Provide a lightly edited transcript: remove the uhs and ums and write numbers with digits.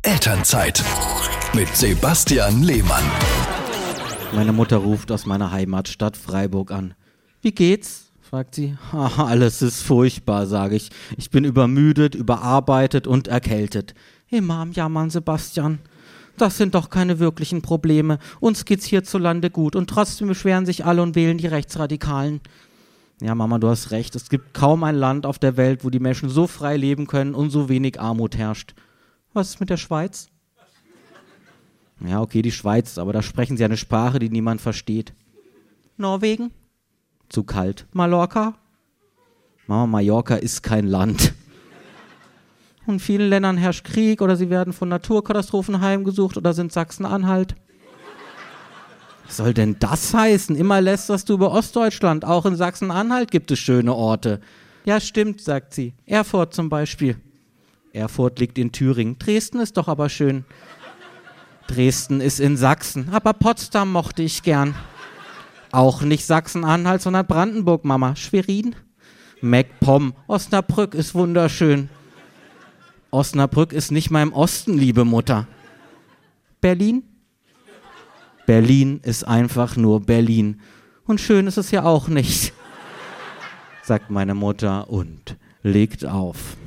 Elternzeit mit Sebastian Lehmann. Meine Mutter ruft aus meiner Heimatstadt Freiburg an. Wie geht's? Fragt sie. Alles ist furchtbar, sage ich. Ich bin übermüdet, überarbeitet und erkältet. Immer am Jammern, Sebastian. Das sind doch keine wirklichen Probleme. Uns geht's hierzulande gut und trotzdem beschweren sich alle und wählen die Rechtsradikalen. Ja, Mama, du hast recht. Es gibt kaum ein Land auf der Welt, wo die Menschen so frei leben können und so wenig Armut herrscht. Was ist mit der Schweiz? Ja, okay, die Schweiz, aber da sprechen sie eine Sprache, die niemand versteht. Norwegen? Zu kalt. Mallorca? Mama, Mallorca ist kein Land. Und in vielen Ländern herrscht Krieg oder sie werden von Naturkatastrophen heimgesucht oder sind Sachsen-Anhalt. Was soll denn das heißen? Immer lästerst du über Ostdeutschland. Auch in Sachsen-Anhalt gibt es schöne Orte. Ja, stimmt, sagt sie. Erfurt zum Beispiel. Erfurt liegt in Thüringen. Dresden ist doch aber schön. Dresden ist in Sachsen. Aber Potsdam mochte ich gern. Auch nicht Sachsen-Anhalt, sondern Brandenburg, Mama. Schwerin? MacPom. Osnabrück ist wunderschön. Osnabrück ist nicht mal im Osten, liebe Mutter. Berlin? Berlin ist einfach nur Berlin. Und schön ist es ja auch nicht, sagt meine Mutter und legt auf.